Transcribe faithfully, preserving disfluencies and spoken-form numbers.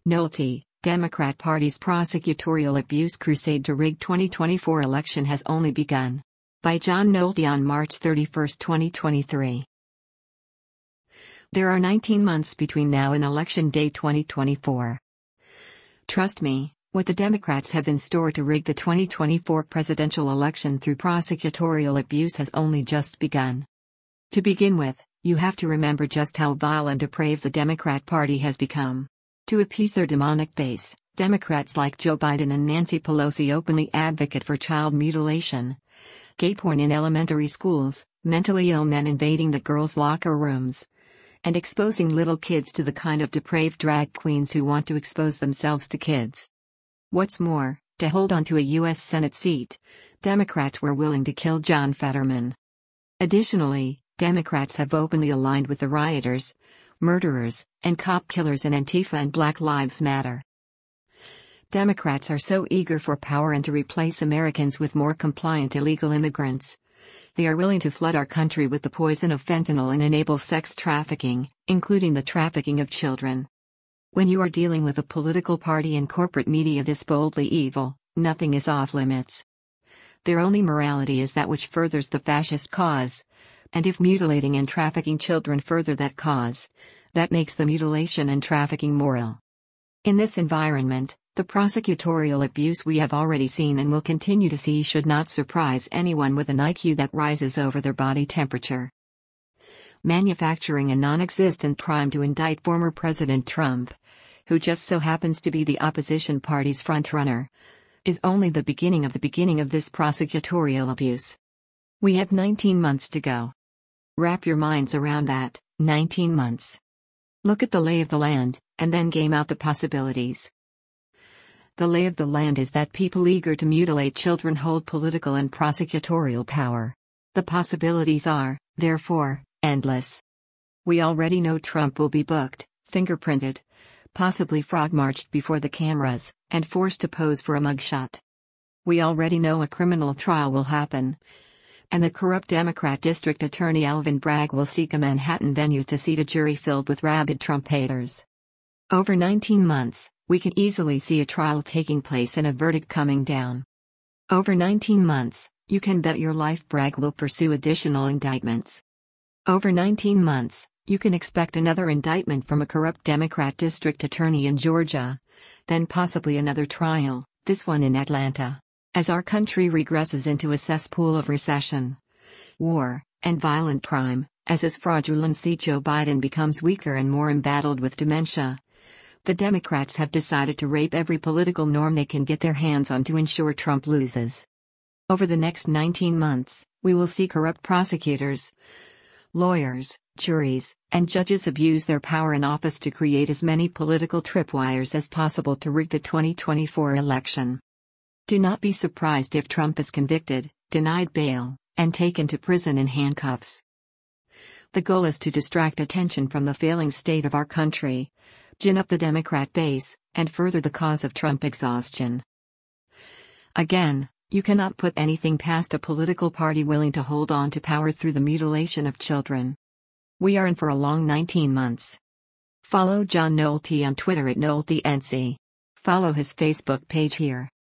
Nolte, Democrat Party's prosecutorial abuse crusade to rig twenty twenty-four election has only begun. By John Nolte on March thirty-first, twenty twenty-three. There are nineteen months between now and Election Day twenty twenty-four. Trust me, what the Democrats have in store to rig the twenty twenty-four presidential election through prosecutorial abuse has only just begun. To begin with, you have to remember just how vile and depraved the Democrat Party has become. To appease their demonic base, Democrats like Joe Biden and Nancy Pelosi openly advocate for child mutilation, gay porn in elementary schools, mentally ill men invading the girls' locker rooms, and exposing little kids to the kind of depraved drag queens who want to expose themselves to kids. What's more, to hold on to a U S Senate seat, Democrats were willing to kill John Fetterman. Additionally, Democrats have openly aligned with the rioters, murderers, and cop killers in Antifa and Black Lives Matter. Democrats are so eager for power and to replace Americans with more compliant illegal immigrants. They are willing to flood our country with the poison of fentanyl and enable sex trafficking, including the trafficking of children. When you are dealing with a political party and corporate media this boldly evil, nothing is off limits. Their only morality is that which furthers the fascist cause. And if mutilating and trafficking children further that cause, that makes the mutilation and trafficking moral. In this environment, the prosecutorial abuse we have already seen and will continue to see should not surprise anyone with an I Q that rises over their body temperature. Manufacturing a non-existent crime to indict former President Trump, who just so happens to be the opposition party's frontrunner, is only the beginning of the beginning of this prosecutorial abuse. We have nineteen months to go. Wrap your minds around that, nineteen months. Look at the lay of the land, and then game out the possibilities. The lay of the land is that people eager to mutilate children hold political and prosecutorial power. The possibilities are, therefore, endless. We already know Trump will be booked, fingerprinted, possibly frog-marched before the cameras, and forced to pose for a mugshot. We already know a criminal trial will happen, and the corrupt Democrat District Attorney Alvin Bragg will seek a Manhattan venue to seat a jury filled with rabid Trump haters. Over nineteen months, we can easily see a trial taking place and a verdict coming down. Over nineteen months, you can bet your life Bragg will pursue additional indictments. Over nineteen months, you can expect another indictment from a corrupt Democrat District Attorney in Georgia, then possibly another trial, this one in Atlanta. As our country regresses into a cesspool of recession, war, and violent crime, as his fraudulency Joe Biden becomes weaker and more embattled with dementia, the Democrats have decided to rape every political norm they can get their hands on to ensure Trump loses. Over the next nineteen months, we will see corrupt prosecutors, lawyers, juries, and judges abuse their power in office to create as many political tripwires as possible to rig the twenty twenty-four election. Do not be surprised if Trump is convicted, denied bail, and taken to prison in handcuffs. The goal is to distract attention from the failing state of our country, gin up the Democrat base, and further the cause of Trump exhaustion. Again, you cannot put anything past a political party willing to hold on to power through the mutilation of children. We are in for a long nineteen months. Follow John Nolte on Twitter at NolteNC. Follow his Facebook page here.